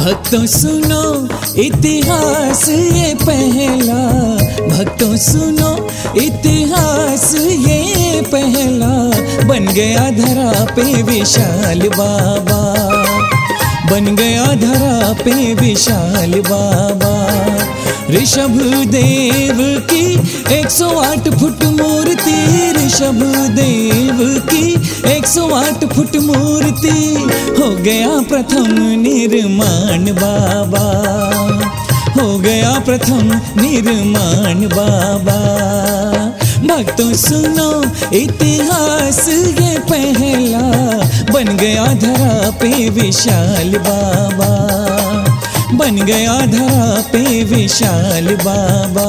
भक्तों सुनो इतिहास ये पहला, भक्तों सुनो इतिहास ये पहला, बन गया धरा पे विशाल बाबा, बन गया धरा पे विशाल बाबा। ऋषभ देव की 108 फुट मूर्ति, ऋषभ देव की 108 फुट मूर्ति, हो गया प्रथम निर्माण बाबा, हो गया प्रथम निर्माण बाबा। भक्तों सुनो इतिहास ये पहला, बन गया धरा पे विशाल बाबा, बन गया धरा पे विशाल बाबा।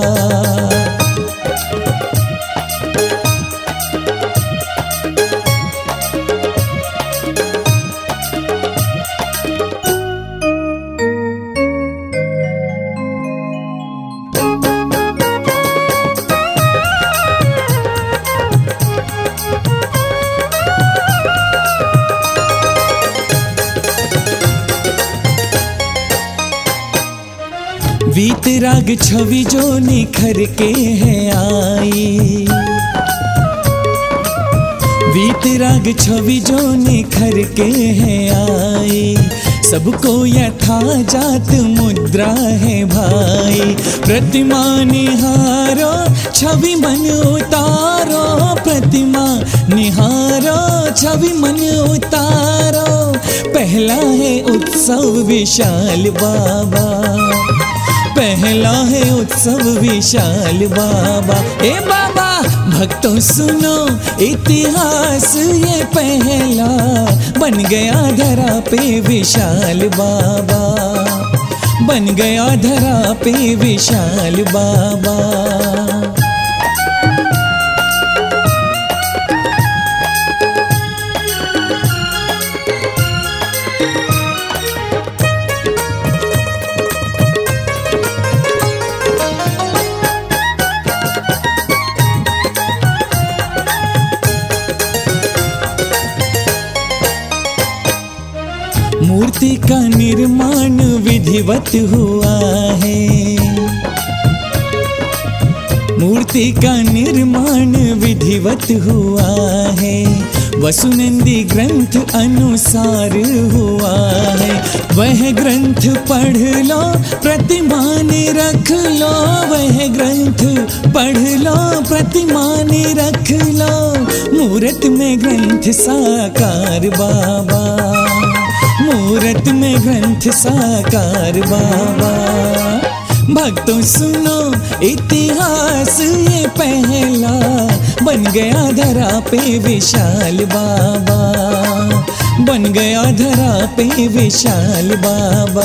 वीतराग छवि जो निखर के है आई, वीतराग छवि जो निखर के है आई, सबको यथाजात मुद्रा है भाई। प्रतिमा निहारो छवि मन उतारो, प्रतिमा निहारो छवि मन उतारो, पहला है उत्सव विशाल बाबा, पहला है उत्सव विशाल बाबा। ए बाबा भक्तों सुनो इतिहास ये पहला, बन गया धरा पे विशाल बाबा, बन गया धरा पे विशाल बाबा। मूर्ति का निर्माण विधिवत हुआ है, मूर्ति का निर्माण विधिवत हुआ है, वसुनंदी ग्रंथ अनुसार हुआ है। वह ग्रंथ पढ़ लो प्रतिमा ने रख लो, वह ग्रंथ पढ़ लो प्रतिमा ने रख लो, मूर्त में ग्रंथ साकार बाबा, मूर्त में ग्रंथ साकार बाबा। भक्तों सुनो इतिहास ये पहला, बन गया धरा पे विशाल बाबा, बन गया धरा पे विशाल बाबा।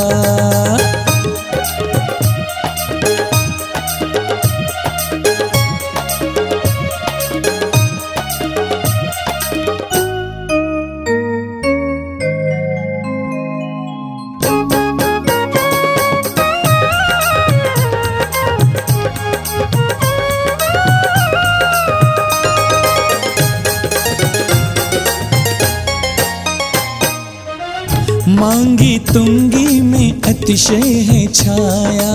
मांगी तुंगी में अतिशय है छाया,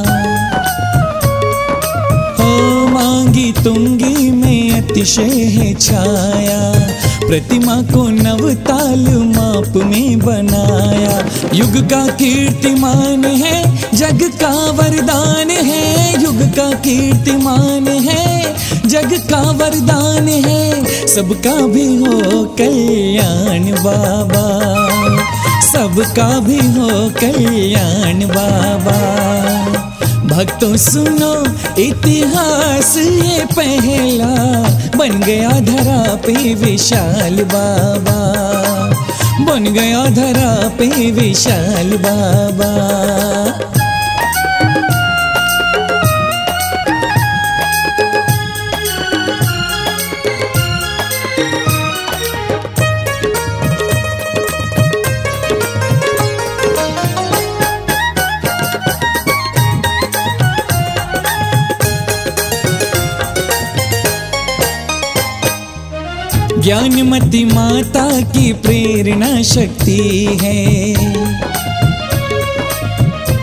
हो मांगी तुंगी में अतिशय है छाया, प्रतिमा को नवताल माप में बनाया। युग का कीर्तिमान है, जग का वरदान है, युग का कीर्तिमान है, जग का वरदान है, सबका भी हो कल्याण बाबा, सबका भी हो कल्याण बाबा। भक्तों सुनो इतिहास ये पहला, बन गया धरा पे विशाल बाबा, बन गया धरा पे विशाल बाबा। ज्ञानमती माता की प्रेरणा शक्ति है,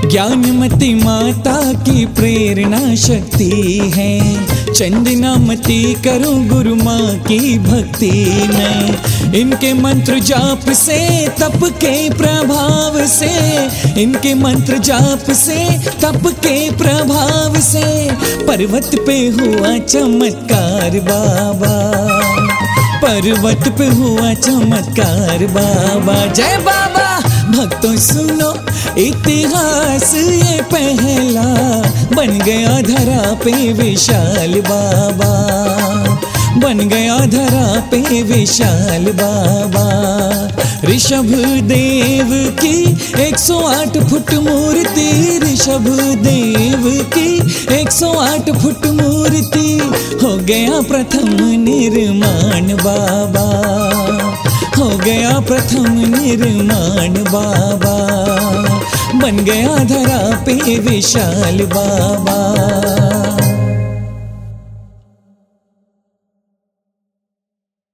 ज्ञानमती माता की प्रेरणा शक्ति है, चंदनामती करूं गुरु माँ की भक्ति में। इनके मंत्र जाप से, तप के प्रभाव से, इनके मंत्र जाप से, तप के प्रभाव से पर्वत पे हुआ चमत्कार बाबा, पर्वत पे हुआ चमत्कार बाबा। जय बाबा। भक्तों सुनो इतिहास ये पहला, बन गया धरा पे विशाल बाबा, बन गया धरा पे विशाल बाबा। ऋषभ देव की 108 फुट मूर्ति, ऋषभ देव की 108 फुट मूर्ति, हो गया प्रथम निर्माण बाबा, हो गया प्रथम निर्माण बाबा, बन गया धरा पे विशाल बाबा।